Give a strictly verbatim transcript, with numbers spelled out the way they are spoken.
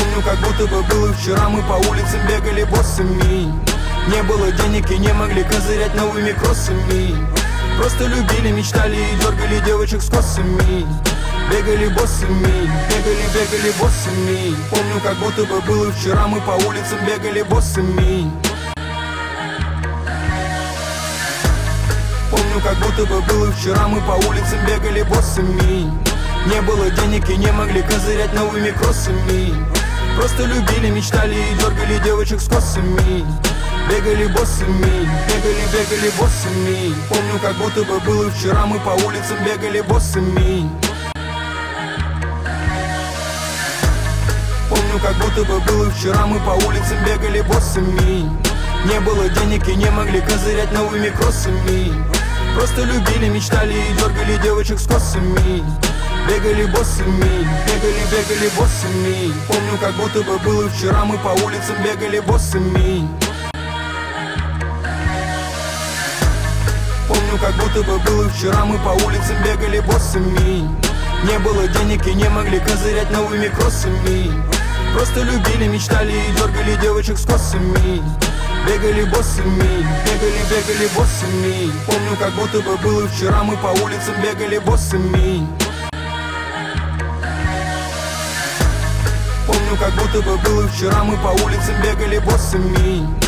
Помню, как будто бы было вчера, мы по улицам бегали боссами. Не было денег и не могли козырять новыми кроссами. Просто любили, мечтали и дергали девочек с косами. Бегали боссами, бегали, бегали боссами. Помню, как будто бы было вчера, мы по улицам бегали боссами. Помню, как будто бы было вчера, мы по улицам бегали боссами. Не было денег и не могли козырять новыми кроссами. Просто любили, мечтали и дергали девочек с косами. Бегали боссами, бегали, бегали боссами. Помню, как будто бы было вчера, мы по улицам бегали боссами. Помню, как будто бы было вчера, мы по улицам бегали боссами. Не было денег и не могли козырять новыми кроссами. Просто любили, мечтали и дергали девочек с косами. Бегали боссами, бегали, бегали боссами. Помню, как будто бы было вчера, мы по улицам бегали боссами. Помню, как будто бы было вчера, мы по улицам бегали боссами. Не было денег и не могли козырять новыми кроссами. Просто любили, мечтали и дергали девочек с косами. Бегали боссами, бегали, бегали боссами. Помню, как будто бы было вчера, мы по улицам бегали боссами. Помню, как будто бы было вчера, мы по улицам бегали боссами.